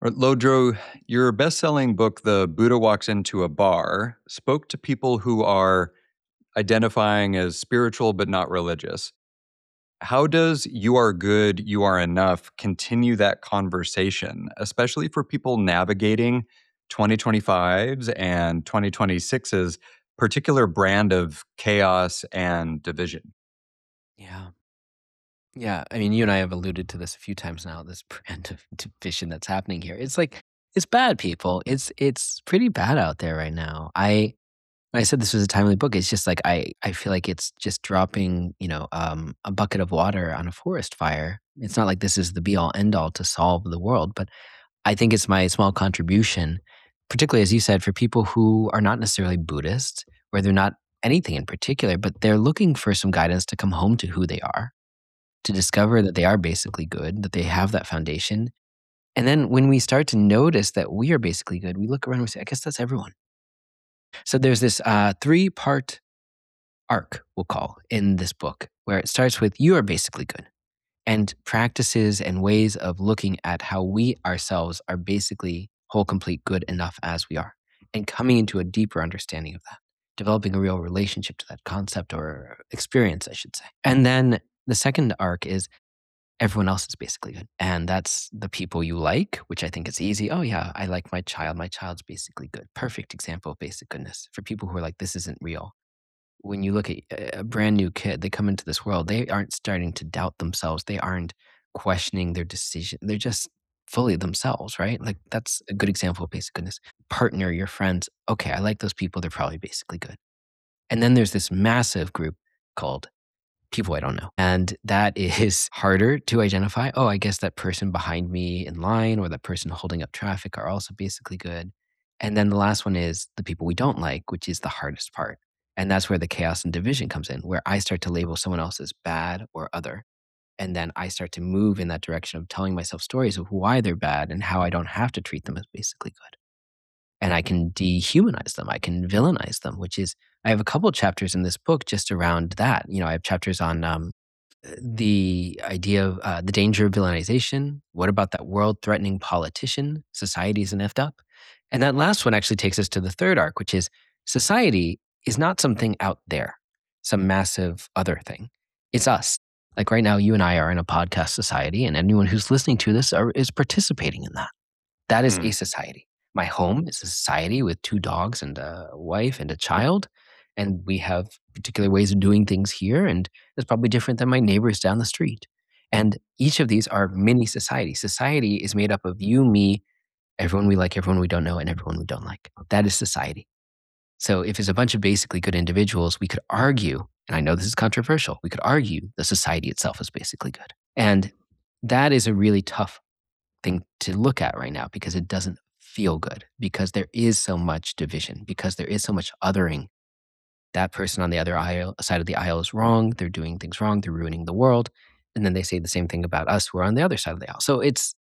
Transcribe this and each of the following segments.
Lodro, your best-selling book, The Buddha Walks into a Bar, spoke to people who are identifying as spiritual but not religious. How does "you are good, you are enough" continue that conversation, especially for people navigating 2025's and 2026's particular brand of chaos and division? Yeah. Yeah. I mean, you and I have alluded to this a few times now, this brand of division that's happening here. It's like, it's bad, people. It's pretty bad out there right now. When I said this was a timely book, it's just like I feel like it's just dropping, a bucket of water on a forest fire. It's not like this is the be all end all to solve the world, but I think it's my small contribution, particularly as you said, for people who are not necessarily Buddhist, where they're not anything in particular, but they're looking for some guidance to come home to who they are, to discover that they are basically good, that they have that foundation. And then when we start to notice that we are basically good, we look around and we say, I guess that's everyone. So there's this three-part arc, we'll call, in this book, where it starts with you are basically good, and practices and ways of looking at how we ourselves are basically whole, complete, good enough as we are, and coming into a deeper understanding of that, developing a real relationship to that concept or experience, I should say. And then the second arc is everyone else is basically good. And that's the people you like, which I think is easy. Oh, yeah, I like my child. My child's basically good. Perfect example of basic goodness for people who are like, this isn't real. When you look at a brand new kid, they come into this world, they aren't starting to doubt themselves. They aren't questioning their decision. They're just fully themselves, right? Like that's a good example of basic goodness. Partner, your friends. Okay, I like those people. They're probably basically good. And then there's this massive group called people I don't know. And that is harder to identify. Oh, I guess that person behind me in line or that person holding up traffic are also basically good. And then the last one is the people we don't like, which is the hardest part. And that's where the chaos and division comes in, where I start to label someone else as bad or other. And then I start to move in that direction of telling myself stories of why they're bad and how I don't have to treat them as basically good. And I can dehumanize them. I can villainize them, which is, I have a couple chapters in this book just around that. I have chapters on the idea of the danger of villainization. What about that world threatening politician? Society isn't effed up. And that last one actually takes us to the third arc, which is society is not something out there, some massive other thing. It's us. Like right now, you and I are in a podcast society, and anyone who's listening to this is participating in that. That is a Hmm. society. My home is a society with two dogs and a wife and a child. And we have particular ways of doing things here. And it's probably different than my neighbors down the street. And each of these are mini societies. Society is made up of you, me, everyone we like, everyone we don't know, and everyone we don't like. That is society. So if it's a bunch of basically good individuals, we could argue, and I know this is controversial, we could argue the society itself is basically good. And that is a really tough thing to look at right now because it doesn't feel good, because there is so much division, because there is so much othering. That person on the other side of the aisle is wrong. They're doing things wrong. They're ruining the world. And then they say the same thing about us who are on the other side of the aisle. So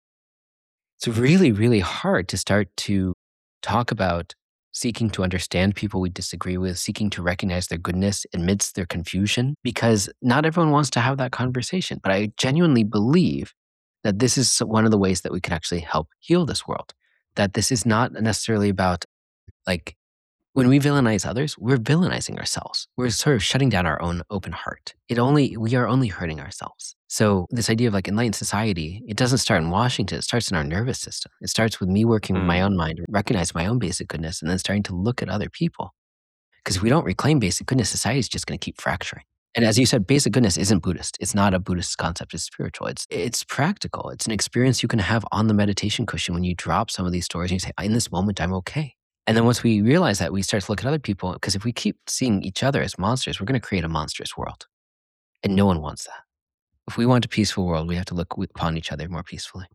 it's really, really hard to start to talk about seeking to understand people we disagree with, seeking to recognize their goodness amidst their confusion, because not everyone wants to have that conversation. But I genuinely believe that this is one of the ways that we can actually help heal this world. That this is not necessarily about like when we villainize others, we're villainizing ourselves. We're sort of shutting down our own open heart. We are only hurting ourselves. So this idea of like enlightened society, it doesn't start in Washington. It starts in our nervous system. It starts with me working with my Hmm. own mind, recognize my own basic goodness, and then starting to look at other people. Because if we don't reclaim basic goodness, society is just going to keep fracturing. And as you said, basic goodness isn't Buddhist. It's not a Buddhist concept. It's spiritual. It's practical. It's an experience you can have on the meditation cushion when you drop some of these stories and you say, in this moment, I'm okay. And then once we realize that, we start to look at other people, because if we keep seeing each other as monsters, we're going to create a monstrous world. And no one wants that. If we want a peaceful world, we have to look upon each other more peacefully.